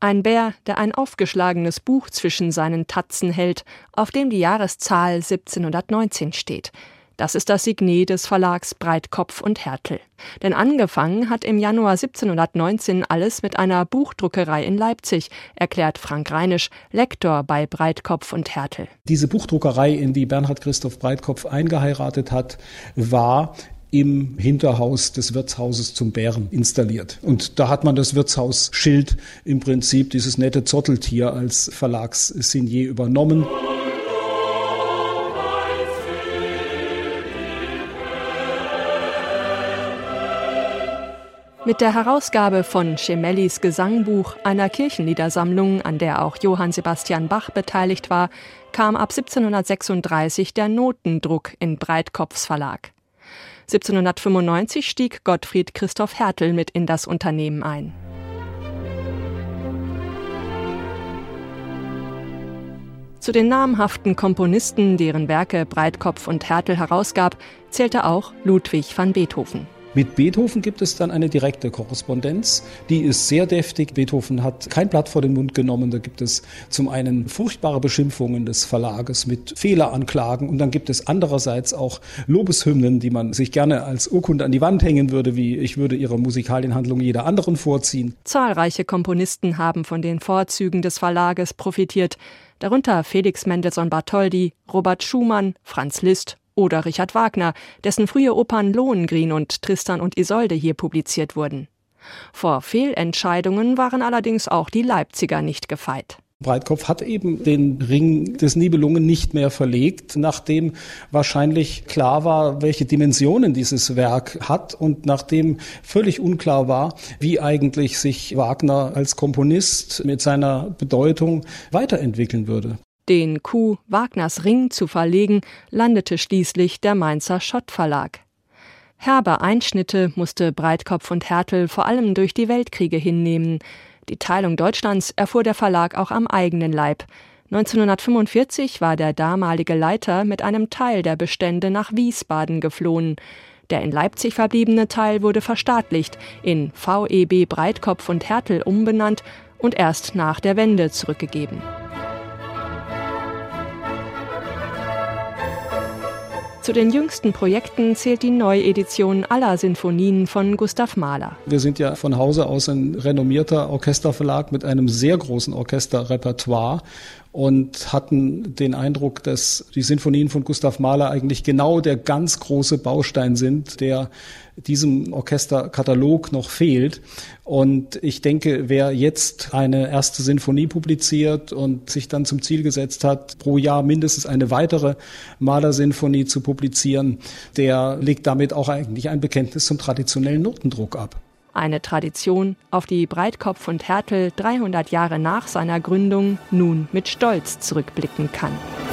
Ein Bär, der ein aufgeschlagenes Buch zwischen seinen Tatzen hält, auf dem die Jahreszahl 1719 steht. Das ist das Signet des Verlags Breitkopf und Härtel. Denn angefangen hat im Januar 1719 alles mit einer Buchdruckerei in Leipzig, erklärt Frank Reinisch, Lektor bei Breitkopf und Härtel. Diese Buchdruckerei, in die Bernhard Christoph Breitkopf eingeheiratet hat, war im Hinterhaus des Wirtshauses zum Bären installiert. Und da hat man das Wirtshausschild, im Prinzip dieses nette Zotteltier, als Verlagssignet übernommen. Mit der Herausgabe von Schemellis Gesangbuch, einer Kirchenliedersammlung, an der auch Johann Sebastian Bach beteiligt war, kam ab 1736 der Notendruck in Breitkopfs Verlag. 1795 stieg Gottfried Christoph Härtel mit in das Unternehmen ein. Zu den namhaften Komponisten, deren Werke Breitkopf und Härtel herausgab, zählte auch Ludwig van Beethoven. Mit Beethoven gibt es dann eine direkte Korrespondenz, die ist sehr deftig. Beethoven hat kein Blatt vor den Mund genommen. Da gibt es zum einen furchtbare Beschimpfungen des Verlages mit Fehleranklagen und dann gibt es andererseits auch Lobeshymnen, die man sich gerne als Urkunde an die Wand hängen würde, wie ich würde ihre Musikalienhandlung jeder anderen vorziehen. Zahlreiche Komponisten haben von den Vorzügen des Verlages profitiert, darunter Felix Mendelssohn Bartholdy, Robert Schumann, Franz Liszt oder Richard Wagner, dessen frühe Opern Lohengrin und Tristan und Isolde hier publiziert wurden. Vor Fehlentscheidungen waren allerdings auch die Leipziger nicht gefeit. Breitkopf hat eben den Ring des Nibelungen nicht mehr verlegt, nachdem wahrscheinlich klar war, welche Dimensionen dieses Werk hat und nachdem völlig unklar war, wie eigentlich sich Wagner als Komponist mit seiner Bedeutung weiterentwickeln würde. Den Coup, Wagners Ring zu verlegen, landete schließlich der Mainzer Schott Verlag. Herbe Einschnitte musste Breitkopf und Härtel vor allem durch die Weltkriege hinnehmen. Die Teilung Deutschlands erfuhr der Verlag auch am eigenen Leib. 1945 war der damalige Leiter mit einem Teil der Bestände nach Wiesbaden geflohen. Der in Leipzig verbliebene Teil wurde verstaatlicht, in VEB Breitkopf und Härtel umbenannt und erst nach der Wende zurückgegeben. Zu den jüngsten Projekten zählt die Neuedition aller Sinfonien von Gustav Mahler. Wir sind ja von Hause aus ein renommierter Orchesterverlag mit einem sehr großen Orchesterrepertoire und hatten den Eindruck, dass die Sinfonien von Gustav Mahler eigentlich genau der ganz große Baustein sind, der diesem Orchesterkatalog noch fehlt. Und ich denke, wer jetzt eine erste Sinfonie publiziert und sich dann zum Ziel gesetzt hat, pro Jahr mindestens eine weitere Mahler-Sinfonie zu publizieren, der legt damit auch eigentlich ein Bekenntnis zum traditionellen Notendruck ab. Eine Tradition, auf die Breitkopf und Härtel 300 Jahre nach seiner Gründung nun mit Stolz zurückblicken kann.